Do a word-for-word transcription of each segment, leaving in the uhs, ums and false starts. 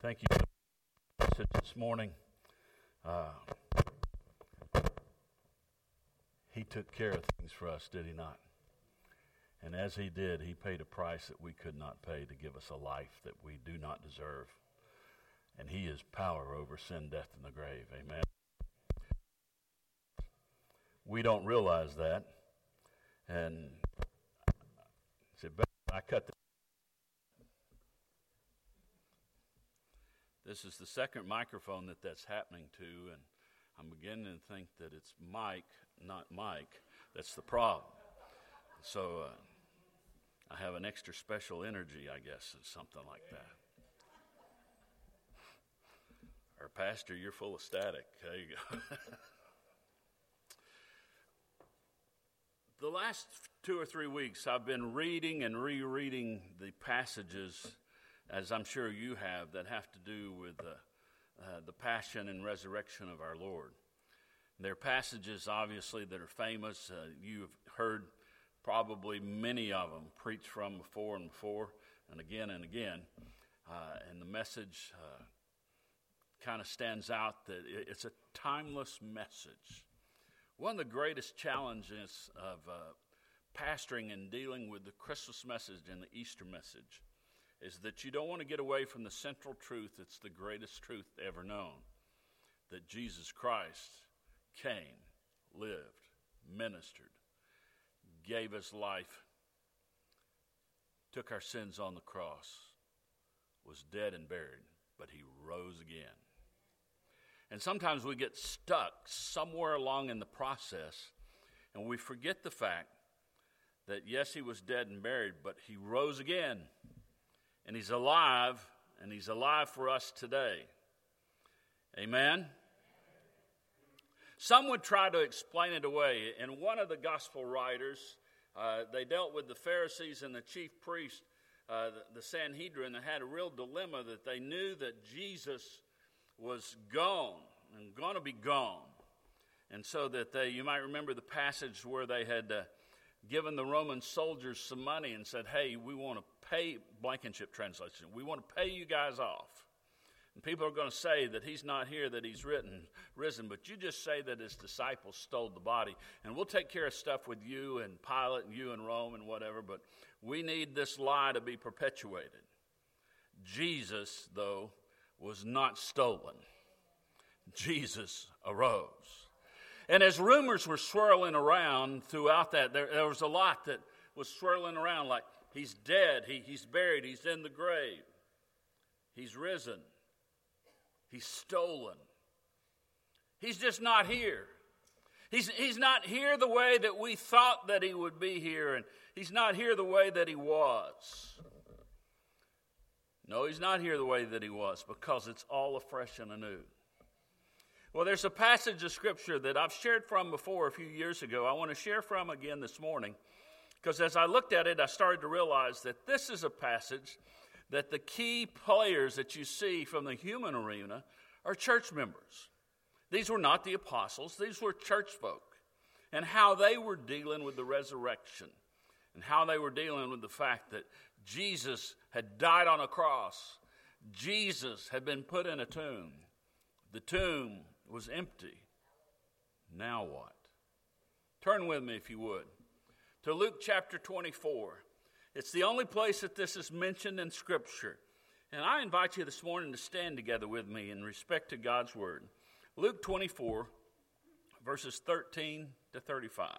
Thank you for the message this morning. Uh, he took care of things for us, did he not? And as he did, he paid a price that we could not pay to give us a life that we do not deserve. And he has power over sin, death, and the grave. Amen. We don't realize that. And I said, I cut the This is the second microphone that that's happening to, and I'm beginning to think that it's Mike, not Mike, that's the problem. So uh, I have an extra special energy, I guess, or something like that. Or, Pastor, you're full of static. There you go. The last two or three weeks, I've been reading and rereading the passages, as I'm sure you have, that have to do with uh, uh, the passion and resurrection of our Lord. There are passages, obviously, that are famous. Uh, you've heard probably many of them preached from before and before and again and again. Uh, and the message uh, kind of stands out that it's a timeless message. One of the greatest challenges of uh, pastoring and dealing with the Christmas message and the Easter message is that you don't want to get away from the central truth. It's the greatest truth ever known, that Jesus Christ came, lived, ministered, gave us life, took our sins on the cross, was dead and buried, but he rose again. And sometimes we get stuck somewhere along in the process, and we forget the fact that, yes, he was dead and buried, but he rose again. And he's alive, and he's alive for us today. Amen? Some would try to explain it away. And one of the gospel writers, uh, they dealt with the Pharisees and the chief priests, uh, the, the Sanhedrin, that had a real dilemma that they knew that Jesus was gone and going to be gone. And so that they, you might remember the passage where they had uh, given the Roman soldiers some money and said, hey, we want to pay, Blankenship translation, we want to pay you guys off. And people are going to say that he's not here, that he's written, risen, but you just say that his disciples stole the body, and we'll take care of stuff with you and Pilate and you and Rome and whatever, but we need this lie to be perpetuated. Jesus, though, was not stolen. Jesus arose. And as rumors were swirling around throughout that, there, there was a lot that was swirling around like, he's dead, he, he's buried, he's in the grave, he's risen, he's stolen. He's just not here. He's, he's not here the way that we thought that he would be here, and he's not here the way that he was. No, he's not here the way that he was, because it's all afresh and anew. Well, there's a passage of Scripture that I've shared from before a few years ago. I want to share from again this morning, because as I looked at it, I started to realize that this is a passage that the key players that you see from the human arena are church members. These were not the apostles. These were church folk, and how they were dealing with the resurrection, and how they were dealing with the fact that Jesus had died on a cross. Jesus had been put in a tomb. The tomb was empty. Now what? Turn with me, if you would, to Luke chapter twenty-four. It's the only place that this is mentioned in Scripture. And I invite you this morning to stand together with me in respect to God's Word. Luke twenty-four, verses thirteen to thirty-five.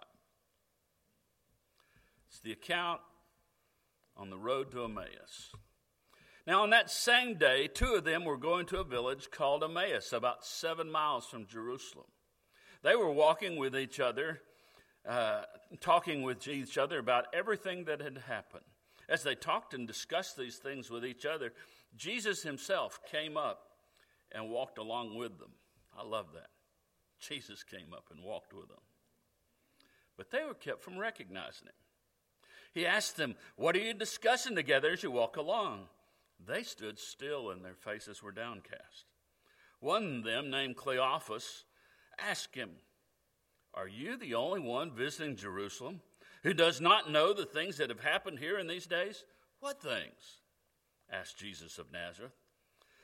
It's the account on the road to Emmaus. Now, on that same day, two of them were going to a village called Emmaus, about seven miles from Jerusalem. They were walking with each other, uh, talking with each other about everything that had happened. As they talked and discussed these things with each other, Jesus himself came up and walked along with them. I love that. Jesus came up and walked with them. But they were kept from recognizing him. He asked them, "What are you discussing together as you walk along?" They stood still, and their faces were downcast. One of them, named Cleophas, asked him, "Are you the only one visiting Jerusalem who does not know the things that have happened here in these days?" "What things?" asked Jesus of Nazareth.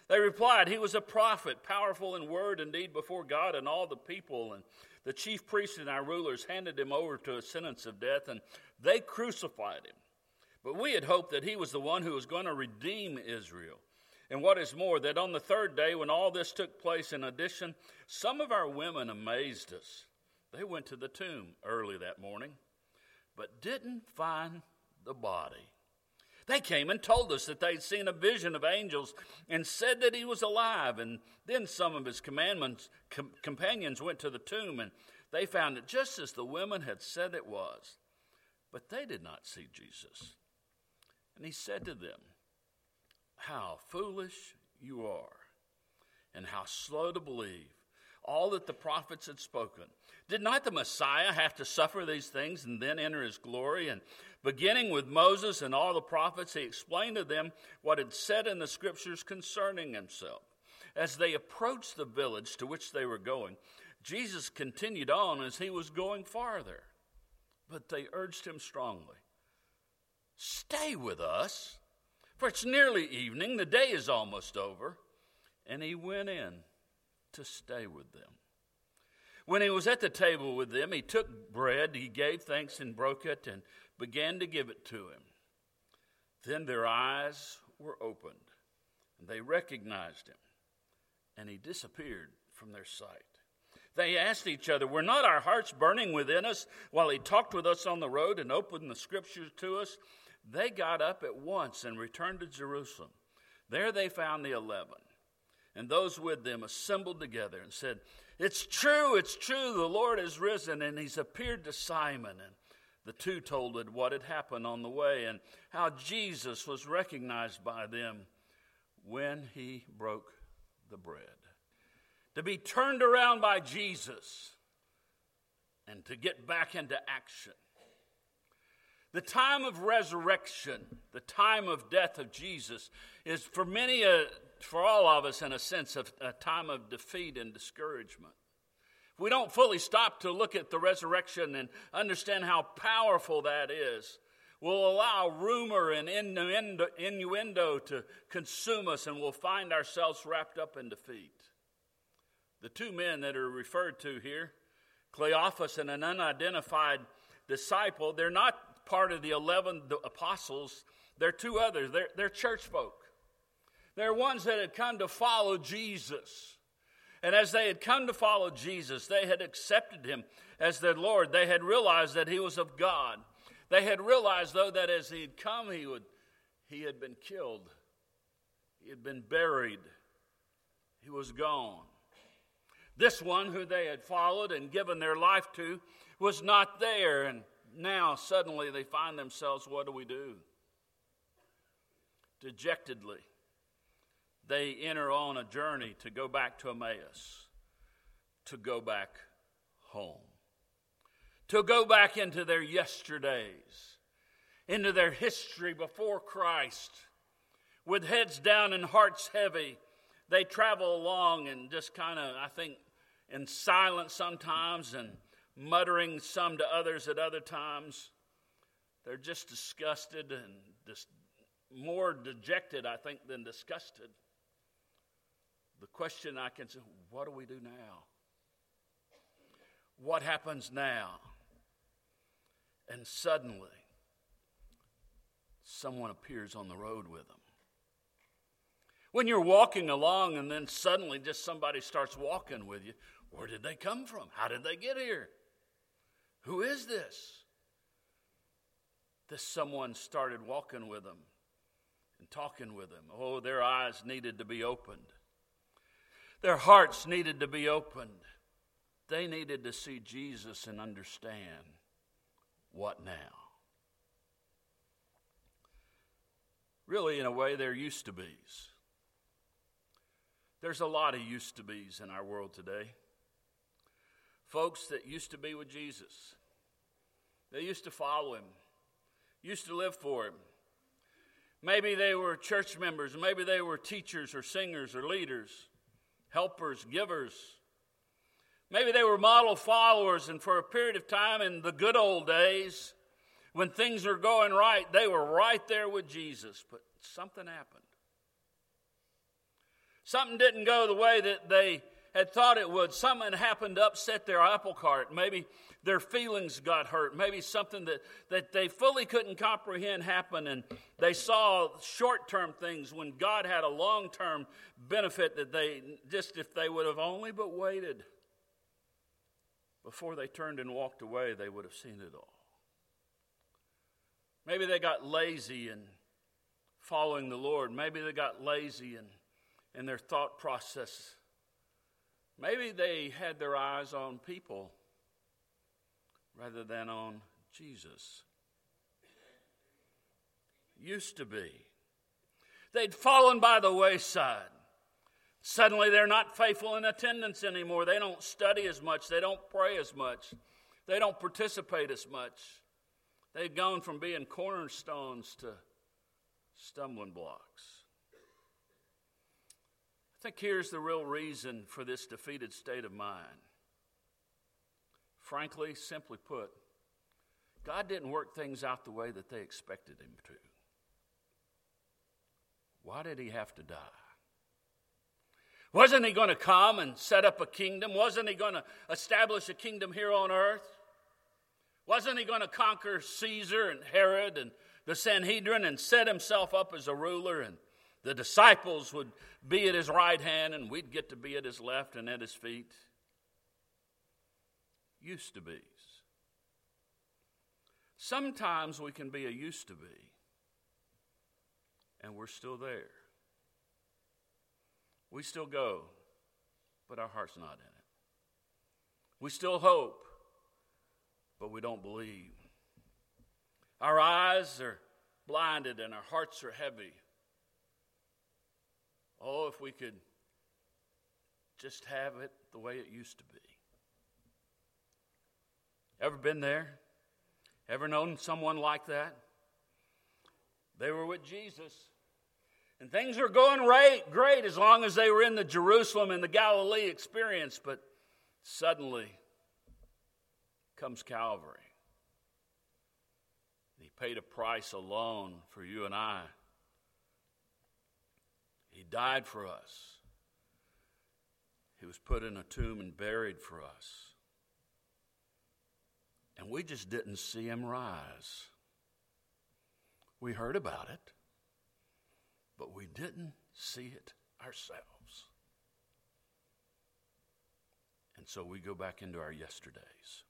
They replied, "He was a prophet, powerful in word and deed before God and all the people." And the chief priests and our rulers handed him over to a sentence of death, and they crucified him. But we had hoped that he was the one who was going to redeem Israel. And what is more, that on the third day, when all this took place, in addition, some of our women amazed us. They went to the tomb early that morning, but didn't find the body. They came and told us that they'd seen a vision of angels and said that he was alive. And then some of his commandments, com- companions went to the tomb, and they found it just as the women had said it was. But they did not see Jesus. And he said to them, "How foolish you are, and how slow to believe all that the prophets had spoken. Did not the Messiah have to suffer these things and then enter his glory?" And beginning with Moses and all the prophets, he explained to them what had said in the scriptures concerning himself. As they approached the village to which they were going, Jesus continued on as he was going farther. But they urged him strongly, "Stay with us, for it's nearly evening, the day is almost over." And he went in to stay with them. When he was at the table with them, he took bread, he gave thanks and broke it, and began to give it to him. Then their eyes were opened, and they recognized him, and he disappeared from their sight. They asked each other, "Were not our hearts burning within us while he talked with us on the road and opened the scriptures to us?" They got up at once and returned to Jerusalem. There they found the eleven, and those with them assembled together and said, "It's true, it's true, the Lord has risen, and he's appeared to Simon." And the two told it what had happened on the way and how Jesus was recognized by them when he broke the bread. To be turned around by Jesus and to get back into action. The time of resurrection, the time of death of Jesus, is for many, a, for all of us, in a sense, of a time of defeat and discouragement. If we don't fully stop to look at the resurrection and understand how powerful that is, we'll allow rumor and innuendo, innuendo to consume us, and we'll find ourselves wrapped up in defeat. The two men that are referred to here, Cleophas and an unidentified disciple, they're not part of the eleven apostles. They're two others. They're, they're church folk. They're ones that had come to follow Jesus. And as they had come to follow Jesus, they had accepted him as their Lord. They had realized that he was of God. They had realized, though, that as he had come, he would, he had been killed. He had been buried. He was gone. This one who they had followed and given their life to was not there, and now suddenly they find themselves, what do we do? Dejectedly, they enter on a journey to go back to Emmaus, to go back home, to go back into their yesterdays, into their history before Christ. With heads down and hearts heavy, they travel along and just kind of, I think, in silence sometimes and muttering some to others at other times. They're just disgusted and just more dejected, I think, than disgusted. The question I can say, what do we do now? What happens now? And suddenly, someone appears on the road with them. When you're walking along and then suddenly just somebody starts walking with you, where did they come from? How did they get here? Who is this? This someone started walking with them and talking with them. Oh, their eyes needed to be opened. Their hearts needed to be opened. They needed to see Jesus and understand, what now? Really, in a way, they're used to be's. There's a lot of used to be's in our world today. Folks that used to be with Jesus. They used to follow him. Used to live for him. Maybe they were church members. Maybe they were teachers or singers or leaders, helpers, givers. Maybe they were model followers, and for a period of time in the good old days, when things were going right, they were right there with Jesus. But something happened. Something didn't go the way that they had thought it would. Something happened to upset their apple cart. Maybe their feelings got hurt. Maybe something that, that they fully couldn't comprehend happened, and they saw short-term things when God had a long-term benefit that they, just if they would have only but waited, before they turned and walked away, they would have seen it all. Maybe they got lazy in following the Lord. Maybe they got lazy in, in their thought process. Maybe they had their eyes on people rather than on Jesus. Used to be. They'd fallen by the wayside. Suddenly they're not faithful in attendance anymore. They don't study as much. They don't pray as much. They don't participate as much. They've gone from being cornerstones to stumbling blocks. I think here's the real reason for this defeated state of mind. Frankly, simply put, God didn't work things out the way that they expected him to. Why did he have to die? Wasn't he going to come and set up a kingdom? Wasn't he going to establish a kingdom here on earth? Wasn't he going to conquer Caesar and Herod and the Sanhedrin and set himself up as a ruler, and the disciples would be at his right hand and we'd get to be at his left and at his feet? Used to be's. Sometimes we can be a used to be and we're still there. We still go, but our heart's not in it. We still hope, but we don't believe. Our eyes are blinded and our hearts are heavy. Oh, if we could just have it the way it used to be. Ever been there? Ever known someone like that? They were with Jesus. And things were going right, great as long as they were in the Jerusalem and the Galilee experience. But suddenly comes Calvary. He paid a price alone for you and I. He died for us. He was put in a tomb and buried for us. And we just didn't see him rise. We heard about it, but we didn't see it ourselves. And so we go back into our yesterdays.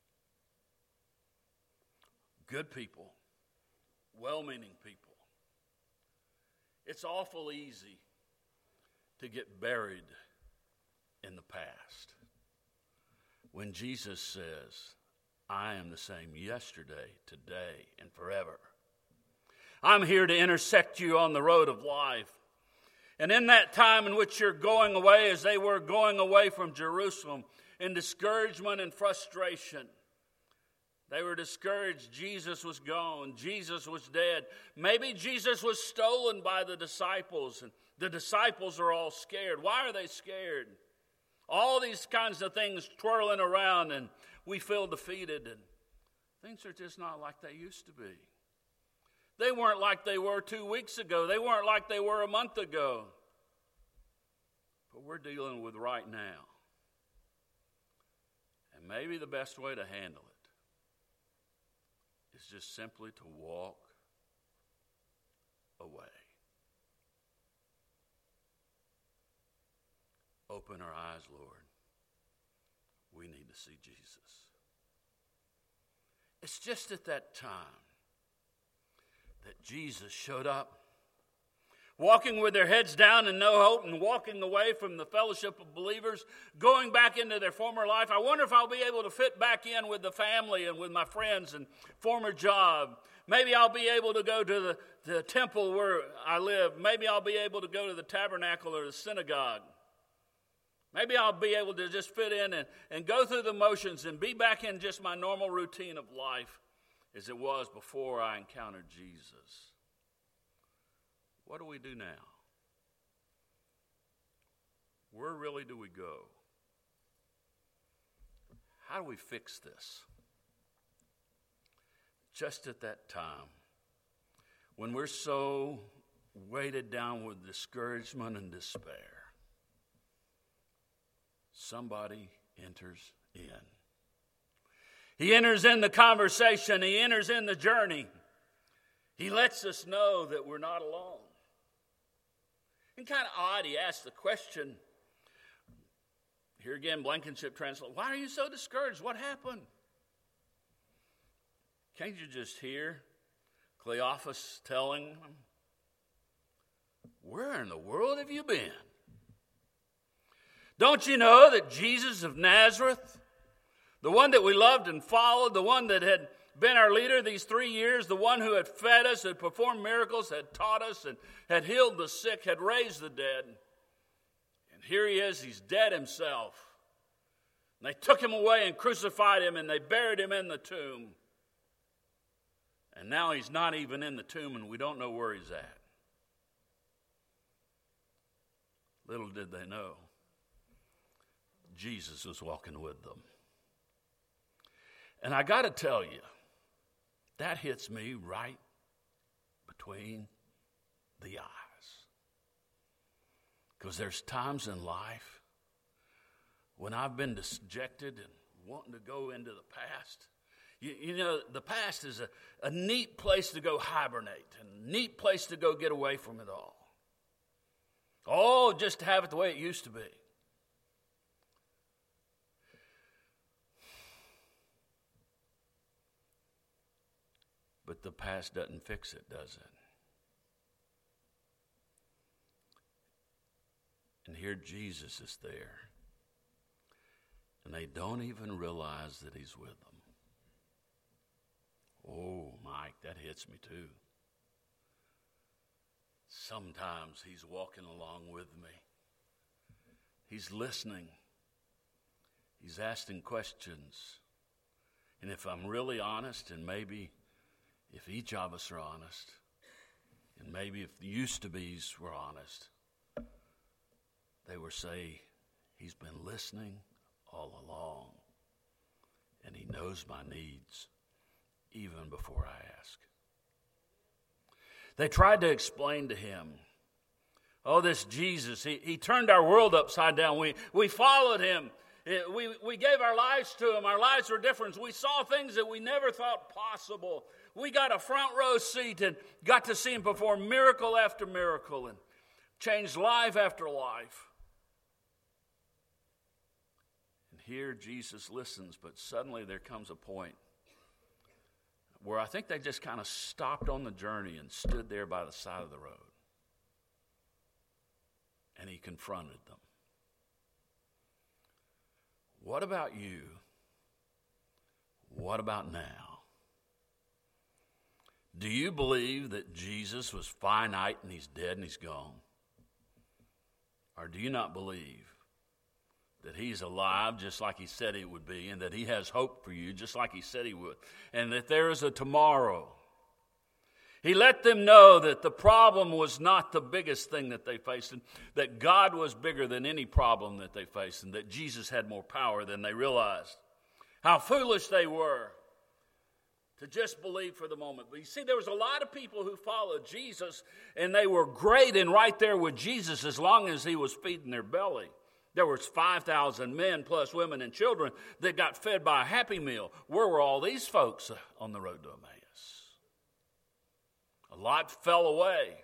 Good people, well-meaning people. It's awful easy to get buried in the past. When Jesus says, I am the same yesterday, today, and forever. I'm here to intersect you on the road of life. And in that time in which you're going away, as they were going away from Jerusalem, in discouragement and frustration, they were discouraged. Jesus was gone. Jesus was dead. Maybe Jesus was stolen by the disciples, and the disciples are all scared. Why are they scared? All these kinds of things twirling around, and we feel defeated, and things are just not like they used to be. They weren't like they were two weeks ago. They weren't like they were a month ago. But we're dealing with right now. And maybe the best way to handle it is just simply to walk away. Open our eyes, Lord. We need to see Jesus. It's just at that time that Jesus showed up, walking with their heads down and no hope, and walking away from the fellowship of believers, going back into their former life. I wonder if I'll be able to fit back in with the family and with my friends and former job. Maybe I'll be able to go to the, the temple where I live. Maybe I'll be able to go to the tabernacle or the synagogue. Maybe I'll be able to just fit in and, and go through the motions and be back in just my normal routine of life as it was before I encountered Jesus. What do we do now? Where really do we go? How do we fix this? Just at that time, when we're so weighted down with discouragement and despair, somebody enters in. He enters in the conversation. He enters in the journey. He lets us know that we're not alone. And kind of odd, he asks the question, here again, Blankenship translates, why are you so discouraged? What happened? Can't you just hear Cleophas telling him, where in the world have you been? Don't you know that Jesus of Nazareth, the one that we loved and followed, the one that had been our leader these three years, the one who had fed us, had performed miracles, had taught us, and had healed the sick, had raised the dead. And here he is, he's dead himself. And they took him away and crucified him, and they buried him in the tomb. And now he's not even in the tomb, and we don't know where he's at. Little did they know, Jesus was walking with them. And I got to tell you, that hits me right between the eyes. Because there's times in life when I've been dejected and wanting to go into the past. You, you know, the past is a, a neat place to go hibernate, and a neat place to go get away from it all. Oh, just to have it the way it used to be. But the past doesn't fix it, does it? And here Jesus is there. And they don't even realize that he's with them. Oh, Mike, that hits me too. Sometimes he's walking along with me. He's listening. He's asking questions. And if I'm really honest, and maybe if each of us are honest, and maybe if the used-to-bes were honest, they would say, he's been listening all along, and he knows my needs even before I ask. They tried to explain to him, oh, this Jesus, he, he turned our world upside down. We, we followed him. We, we gave our lives to him. Our lives were different. We saw things that we never thought possible. We got a front row seat and got to see him perform miracle after miracle and change life after life. And here Jesus listens, but suddenly there comes a point where I think they just kind of stopped on the journey and stood there by the side of the road. And he confronted them. What about you? What about now? Do you believe that Jesus was finite and he's dead and he's gone? Or do you not believe that he's alive just like he said he would be, and that he has hope for you just like he said he would, and that there is a tomorrow? He let them know that the problem was not the biggest thing that they faced, and that God was bigger than any problem that they faced, and that Jesus had more power than they realized. How foolish they were to just believe for the moment. But you see, there was a lot of people who followed Jesus, and they were great and right there with Jesus as long as he was feeding their belly. There was five thousand men plus women and children that got fed by a Happy Meal. Where were all these folks on the road to Emmaus? A lot fell away.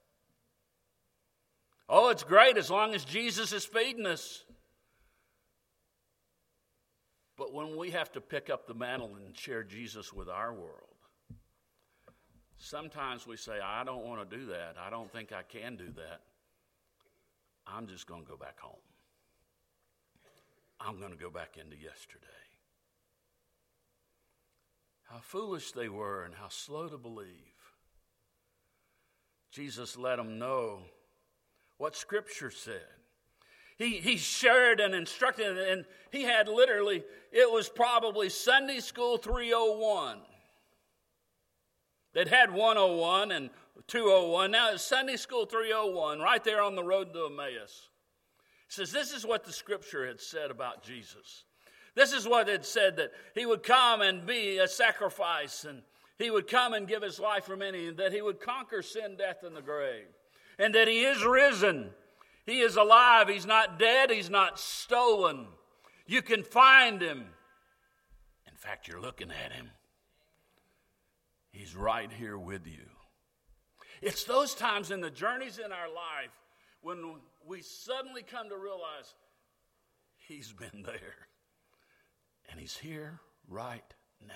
Oh, it's great as long as Jesus is feeding us. But when we have to pick up the mantle and share Jesus with our world, sometimes we say, I don't want to do that. I don't think I can do that. I'm just going to go back home. I'm going to go back into yesterday. How foolish they were and how slow to believe. Jesus let them know what Scripture said. He, he shared and instructed, and he had literally, it was probably Sunday School three oh one. They'd had one oh one and two oh one. Now it's Sunday School three oh one, right there on the road to Emmaus. It says, this is what the Scripture had said about Jesus. This is what it said, that he would come and be a sacrifice, and he would come and give his life for many, and that he would conquer sin, death, and the grave, and that he is risen. He is alive. He's not dead. He's not stolen. You can find him. In fact, you're looking at him. He's right here with you. It's those times in the journeys in our life when we suddenly come to realize he's been there. And he's here right now.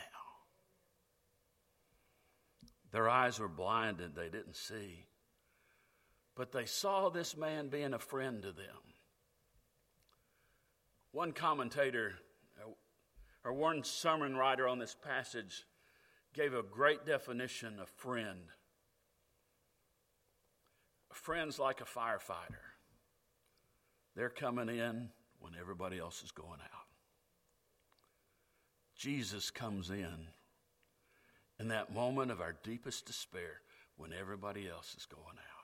Their eyes were blinded. They didn't see. But they saw this man being a friend to them. One commentator, or one sermon writer on this passage, gave a great definition of friend. A friend's like a firefighter. They're coming in when everybody else is going out. Jesus comes in in that moment of our deepest despair when everybody else is going out.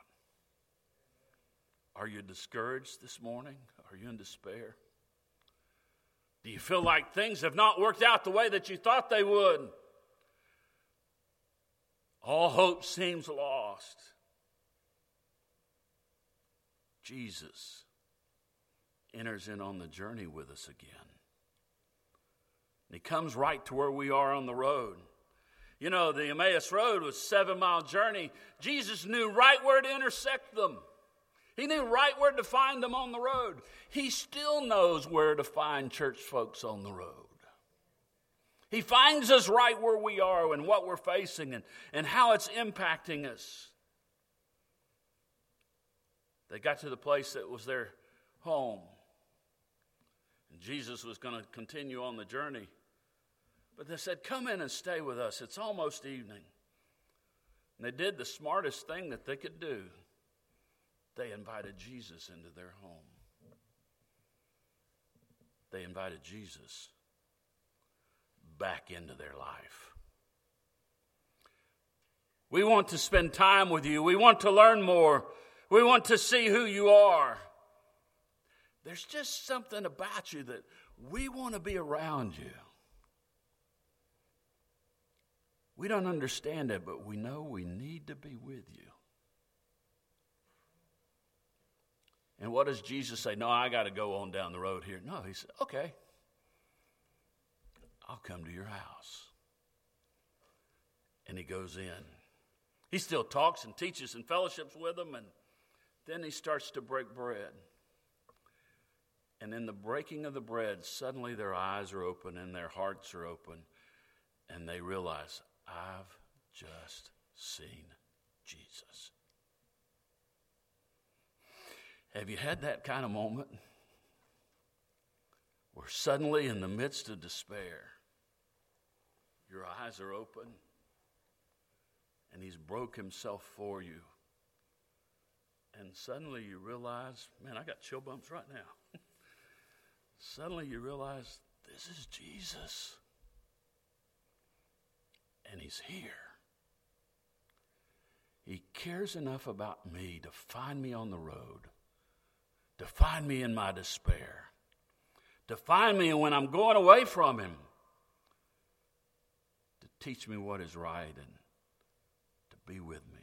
Are you discouraged this morning? Are you in despair? Do you feel like things have not worked out the way that you thought they would? All hope seems lost. Jesus enters in on the journey with us again. And he comes right to where we are on the road. You know, the Emmaus Road was a seven-mile journey. Jesus knew right where to intersect them. He knew right where to find them on the road. He still knows where to find church folks on the road. He finds us right where we are and what we're facing and, and how it's impacting us. They got to the place that was their home. And Jesus was going to continue on the journey. But they said, come in and stay with us. It's almost evening. And they did the smartest thing that they could do. They invited Jesus into their home. They invited Jesus back into their life. We want to spend time with you. We want to learn more. We want to see who you are. There's just something about you that we want to be around you. We don't understand it, but we know we need to be with you. And what does Jesus say? No, I got to go on down the road here. No, he said, okay, I'll come to your house. And he goes in. He still talks and teaches and fellowships with them, and then he starts to break bread. And in the breaking of the bread, suddenly their eyes are open and their hearts are open, and they realize, I've just seen Jesus. Have you had that kind of moment where suddenly in the midst of despair, your eyes are open and he's broke himself for you, and suddenly you realize, man, I got chill bumps right now. Suddenly you realize this is Jesus and he's here. He cares enough about me to find me on the road, to find me in my despair, to find me when I'm going away from him, to teach me what is right and to be with me,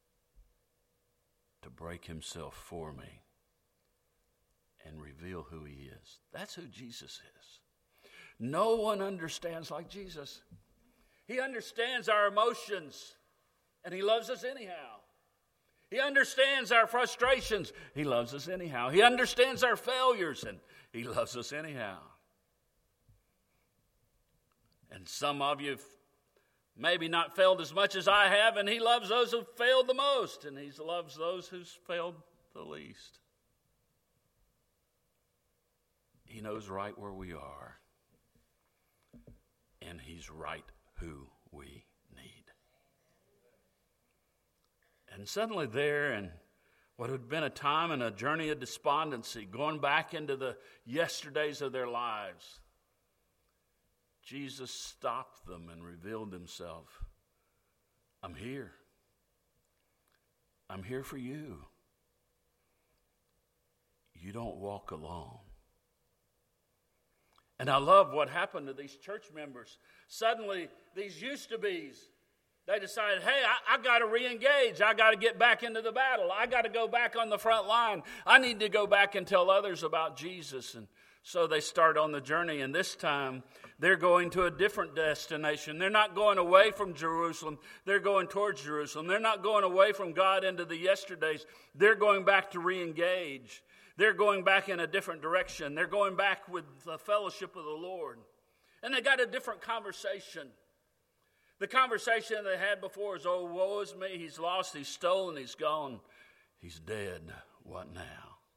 to break himself for me and reveal who he is. That's who Jesus is. No one understands like Jesus. He understands our emotions, and he loves us anyhow. He understands our frustrations. He loves us anyhow. He understands our failures, and he loves us anyhow. And some of you have maybe not failed as much as I have, and he loves those who failed the most, and he loves those who's failed the least. He knows right where we are, and he's right who we need. And suddenly there, in what had been a time and a journey of despondency, going back into the yesterdays of their lives, Jesus stopped them and revealed himself. I'm here. I'm here for you. You don't walk alone. And I love what happened to these church members. Suddenly, these used-to-be's They decided, hey, I, I got to re-engage. I got to get back into the battle. I got to go back on the front line. I need to go back and tell others about Jesus. And so they start on the journey, and this time they're going to a different destination. They're not going away from Jerusalem. They're going towards Jerusalem. They're not going away from God into the yesterdays. They're going back to re-engage. They're going back in a different direction. They're going back with the fellowship of the Lord. And they got a different conversation. The conversation they had before is, oh, woe is me. He's lost, he's stolen, he's gone. He's dead. What now?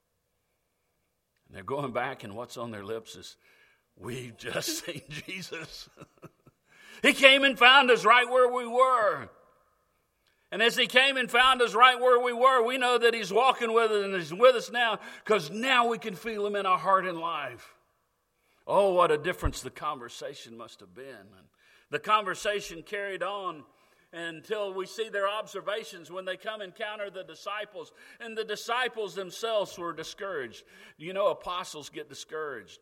And they're going back, and what's on their lips is, we've just seen Jesus. He came and found us right where we were. And as he came and found us right where we were, we know that he's walking with us and he's with us now, because now we can feel him in our heart and life. Oh, what a difference the conversation must have been. And the conversation carried on until we see their observations when they come encounter the disciples. And the disciples themselves were discouraged. You know, apostles get discouraged.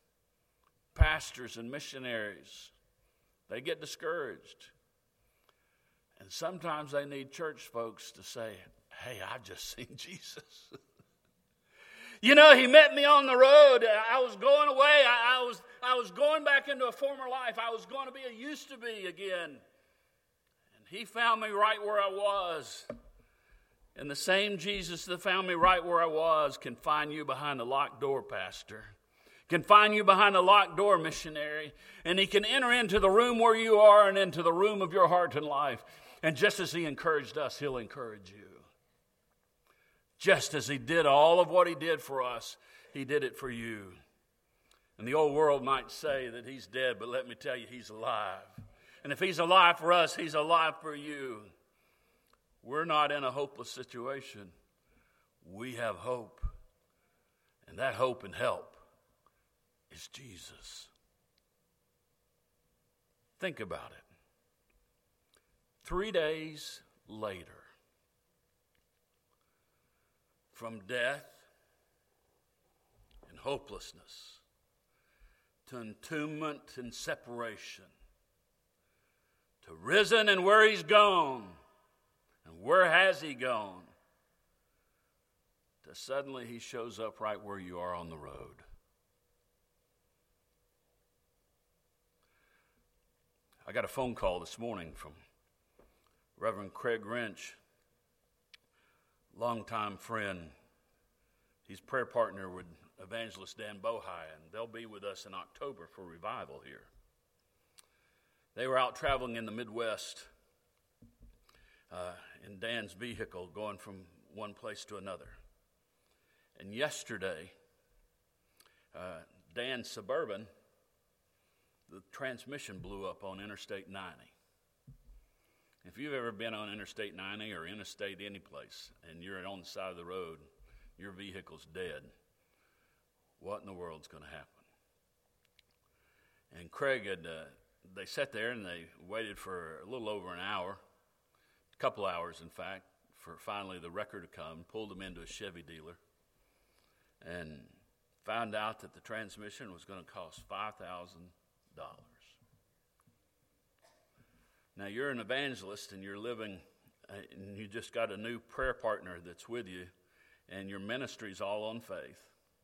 Pastors and missionaries, they get discouraged. And sometimes they need church folks to say, hey, I've just seen Jesus. You know, he met me on the road. I was going away. I, I was I was going back into a former life. I was going to be a used to be again. And he found me right where I was. And the same Jesus that found me right where I was can find you behind a locked door, pastor. Can find you behind a locked door, missionary. And he can enter into the room where you are and into the room of your heart and life. And just as he encouraged us, he'll encourage you. Just as he did all of what he did for us, he did it for you. And the old world might say that he's dead, but let me tell you, he's alive. And if he's alive for us, he's alive for you. We're not in a hopeless situation. We have hope. And that hope and help is Jesus. Think about it. Three days later, from death and hopelessness to entombment and separation, to risen and where he's gone, and where has he gone, to suddenly he shows up right where you are on the road. I got a phone call this morning from Reverend Craig Wrench, longtime friend. He's prayer partner with Evangelist Dan Bohai, and they'll be with us in October for revival here. They were out traveling in the Midwest uh, in Dan's vehicle, going from one place to another. And yesterday, uh, Dan's Suburban, the transmission blew up on Interstate ninety. If you've ever been on Interstate ninety or Interstate any place, and you're on the side of the road, your vehicle's dead, what in the world's going to happen? And Craig had, uh, they sat there and they waited for a little over an hour, a couple hours in fact, for finally the wrecker to come, pulled him into a Chevy dealer, and found out that the transmission was going to cost five thousand dollars. Now, you're an evangelist and you're living, uh, and you just got a new prayer partner that's with you, and your ministry's all on faith.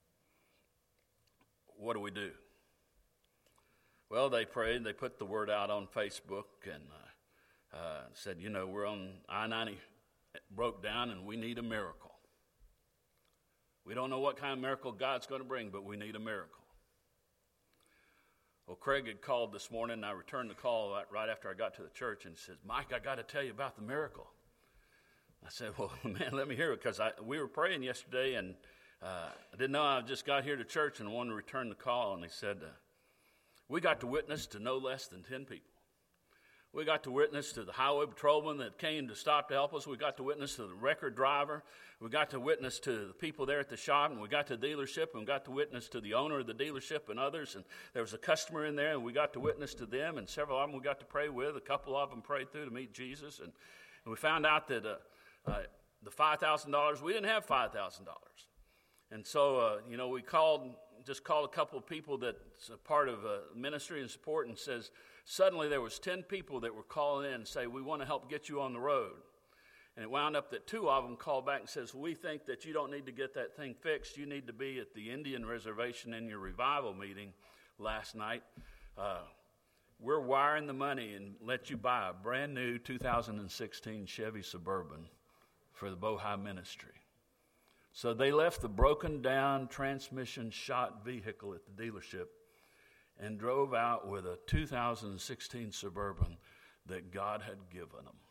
What do we do? Well, they prayed. They put the word out on Facebook and uh, uh, said, you know, we're on I ninety, broke down, and we need a miracle. We don't know what kind of miracle God's going to bring, but we need a miracle. Well, Craig had called this morning, and I returned the call right, right after I got to the church, and said, Mike, I got to tell you about the miracle. I said, well, man, let me hear it, because I, we were praying yesterday, and uh, I didn't know I just got here to church and wanted to return the call, and he said, uh, we got to witness to no less than ten people. We got to witness to the highway patrolman that came to stop to help us. We got to witness to the record driver. We got to witness to the people there at the shop, and we got to the dealership, and we got to witness to the owner of the dealership and others. And there was a customer in there, and we got to witness to them, and several of them we got to pray with. A couple of them prayed through to meet Jesus. And, and we found out that uh, uh, the five thousand dollars, we didn't have five thousand dollars. And so, uh, you know, we called, just called a couple of people that's a part of uh, ministry and support, and says, Suddenly there was ten people that were calling in and say, we want to help get you on the road. And it wound up that two of them called back and says, we think that you don't need to get that thing fixed. You need to be at the Indian reservation in your revival meeting last night. Uh, we're wiring the money and let you buy a brand new two thousand sixteen Chevy Suburban for the Bohai ministry. So they left the broken down transmission shot vehicle at the dealership and drove out with a two thousand sixteen Suburban that God had given them.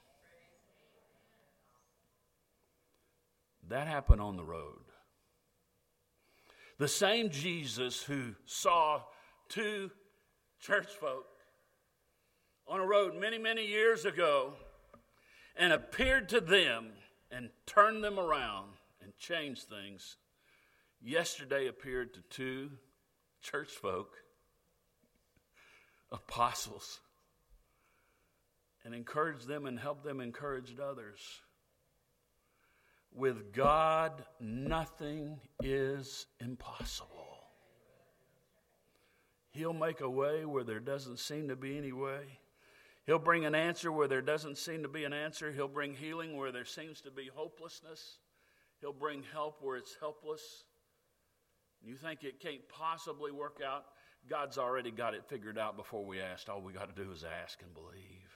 That happened on the road. The same Jesus who saw two church folk on a road many, many years ago and appeared to them and turned them around and changed things, yesterday appeared to two church folk, apostles, and encouraged them and helped them encourage others. With God, nothing is impossible. He'll make a way where there doesn't seem to be any way. He'll bring an answer where there doesn't seem to be an answer. He'll bring healing where there seems to be hopelessness. He'll bring help where it's helpless. You think it can't possibly work out? God's already got it figured out before we asked. All we got to do is ask and believe.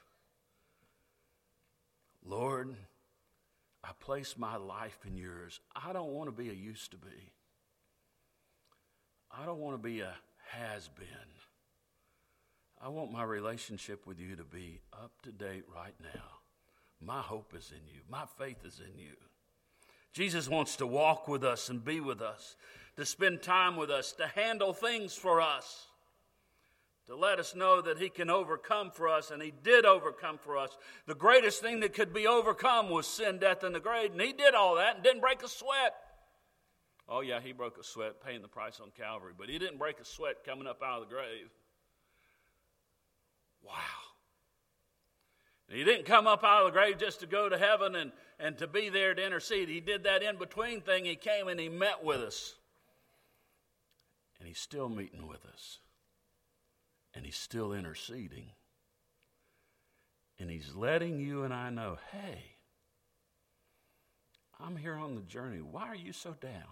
Lord, I place my life in yours. I don't want to be a used to be. I don't want to be a has-been. I want my relationship with you to be up to date right now. My hope is in you. My faith is in you. Jesus wants to walk with us and be with us, to spend time with us, to handle things for us, to let us know that he can overcome for us, and he did overcome for us. The greatest thing that could be overcome was sin, death, and the grave, and he did all that and didn't break a sweat. Oh yeah, he broke a sweat paying the price on Calvary, but he didn't break a sweat coming up out of the grave. Wow. He didn't come up out of the grave just to go to heaven and, and to be there to intercede. He did that in-between thing. He came and he met with us. And he's still meeting with us. And he's still interceding. And he's letting you and I know, hey, I'm here on the journey. Why are you so down?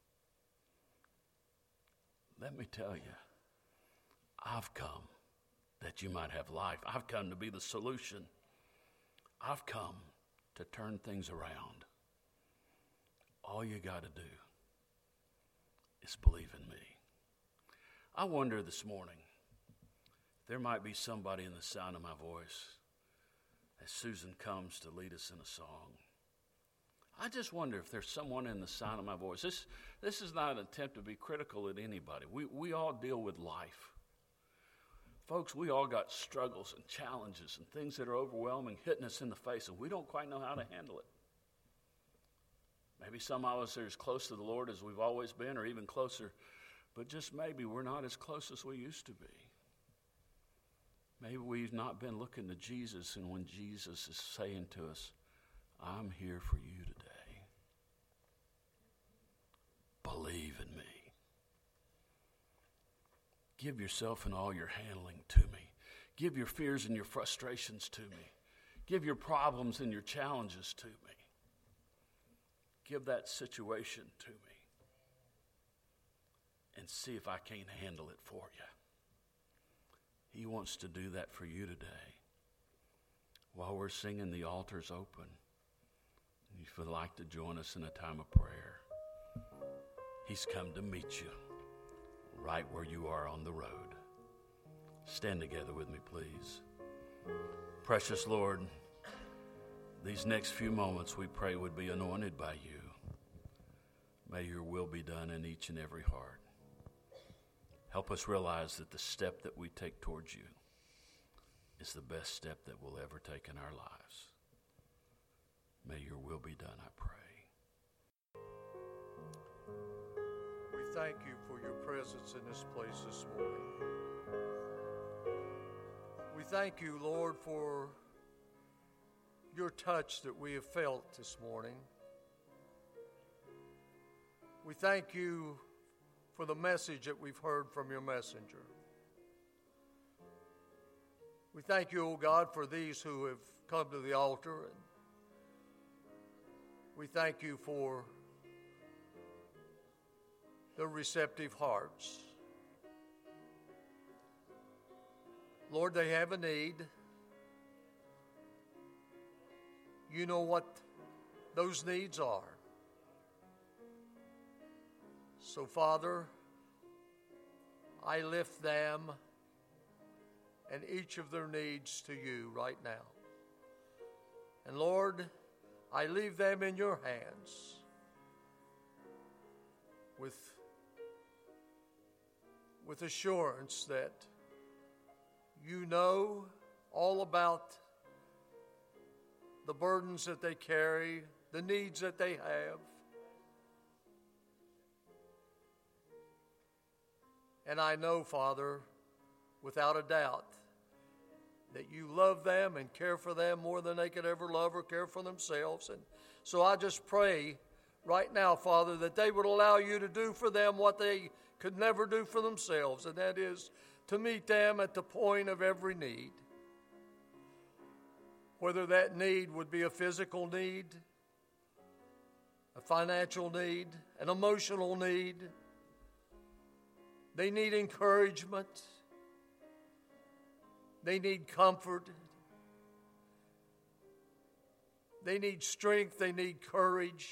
Let me tell you, I've come that you might have life. I've come to be the solution. I've come to turn things around. All you got to do is believe in me. I wonder this morning, there might be somebody in the sound of my voice as Susan comes to lead us in a song. I just wonder if there's someone in the sound of my voice. This, this is not an attempt to be critical at anybody. We, we all deal with life. Folks, we all got struggles and challenges and things that are overwhelming, hitting us in the face, and we don't quite know how to handle it. Maybe some of us are as close to the Lord as we've always been, or even closer, but just maybe we're not as close as we used to be. Maybe we've not been looking to Jesus, and when Jesus is saying to us, I'm here for you today. Believe in me. Give yourself and all your handling to me. Give your fears and your frustrations to me. Give your problems and your challenges to me. Give that situation to me. And see if I can't handle it for you. He wants to do that for you today. While we're singing, the altar's open. If you'd like to join us in a time of prayer, he's come to meet you right where you are on the road. Stand together with me, please. Precious Lord, these next few moments we pray would be anointed by you. May your will be done in each and every heart. Help us realize that the step that we take towards you is the best step that we'll ever take in our lives. May your will be done, I pray. We thank you for your presence in this place this morning. We thank you, Lord, for your touch that we have felt this morning. We thank you for the message that we've heard from your messenger. We thank you, O God, for these who have come to the altar. And we thank you for their receptive hearts. Lord, they have a need. You know what those needs are. So, Father, I lift them and each of their needs to you right now. And Lord, I leave them in your hands with, with assurance that you know all about the burdens that they carry, the needs that they have. And I know, Father, without a doubt, that you love them and care for them more than they could ever love or care for themselves. And so I just pray right now, Father, that they would allow you to do for them what they could never do for themselves, and that is to meet them at the point of every need. Whether that need would be a physical need, a financial need, an emotional need. They need encouragement. They need comfort. They need strength. They need courage.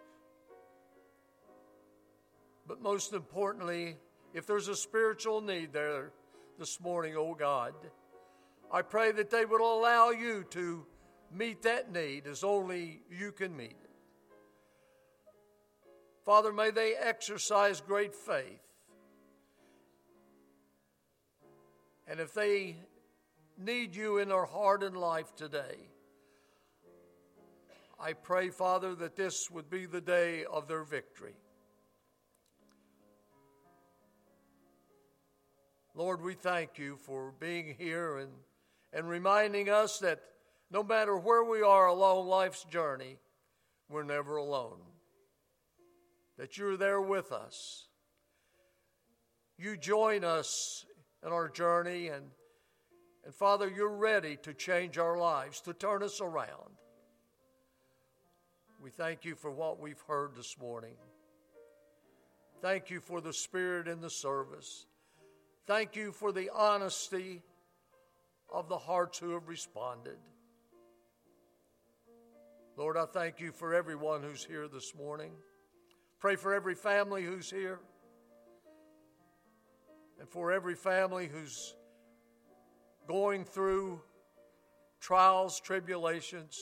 But most importantly, if there's a spiritual need there this morning, oh God, I pray that they would allow you to meet that need as only you can meet it. Father, may they exercise great faith. And if they need you in their heart and life today, I pray, Father, that this would be the day of their victory. Lord, we thank you for being here and, and reminding us that no matter where we are along life's journey, we're never alone. That you're there with us. You join us in our journey, and, and Father, you're ready to change our lives, to turn us around. We thank you for what we've heard this morning. Thank you for the spirit in the service. Thank you for the honesty of the hearts who have responded. Lord, I thank you for everyone who's here this morning. Pray for every family who's here. And for every family who's going through trials, tribulations,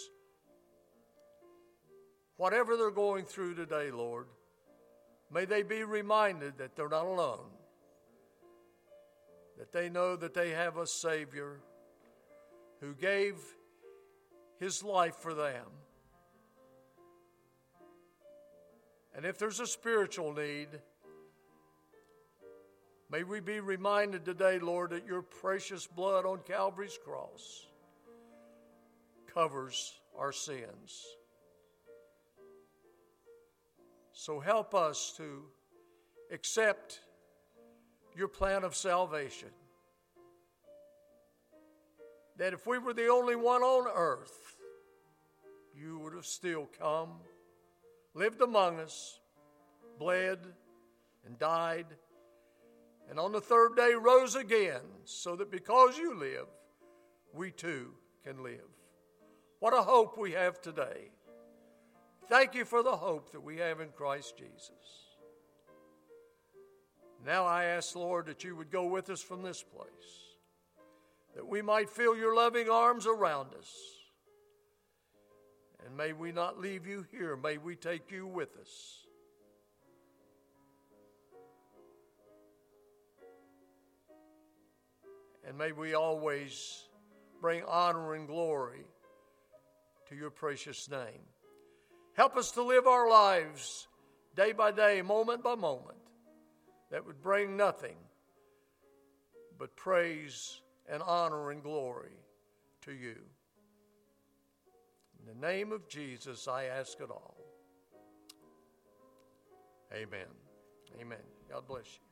whatever they're going through today, Lord, may they be reminded that they're not alone, that they know that they have a Savior who gave his life for them. And if there's a spiritual need, may we be reminded today, Lord, that your precious blood on Calvary's cross covers our sins. So help us to accept your plan of salvation. That if we were the only one on earth, you would have still come, lived among us, bled and died, and on the third day rose again, so that because you live, we too can live. What a hope we have today. Thank you for the hope that we have in Christ Jesus. Now I ask, Lord, that you would go with us from this place, that we might feel your loving arms around us. And may we not leave you here. May we take you with us. And may we always bring honor and glory to your precious name. Help us to live our lives day by day, moment by moment, that would bring nothing but praise and honor and glory to you. In the name of Jesus, I ask it all. Amen. Amen. God bless you.